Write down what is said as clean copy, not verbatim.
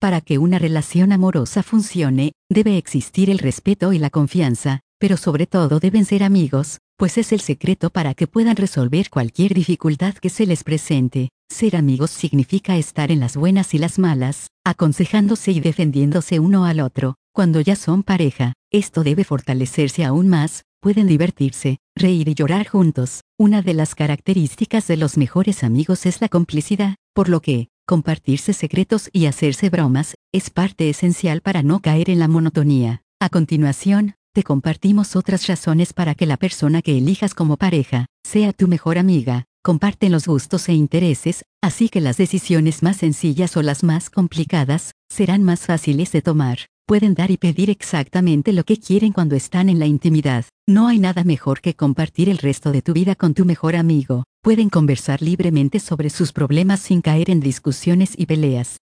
Para que una relación amorosa funcione, debe existir el respeto y la confianza, pero sobre todo deben ser amigos, pues es el secreto para que puedan resolver cualquier dificultad que se les presente. Ser amigos significa estar en las buenas y las malas, aconsejándose y defendiéndose uno al otro. Cuando ya son pareja, esto debe fortalecerse aún más, pueden divertirse, reír y llorar juntos. Una de las características de los mejores amigos es la complicidad, por lo que, compartirse secretos y hacerse bromas, es parte esencial para no caer en la monotonía. A continuación, te compartimos otras razones para que la persona que elijas como pareja, sea tu mejor amiga. Comparten los gustos e intereses, así que las decisiones más sencillas o las más complicadas, serán más fáciles de tomar. Pueden dar y pedir exactamente lo que quieren cuando están en la intimidad. No hay nada mejor que compartir el resto de tu vida con tu mejor amigo. Pueden conversar libremente sobre sus problemas sin caer en discusiones y peleas.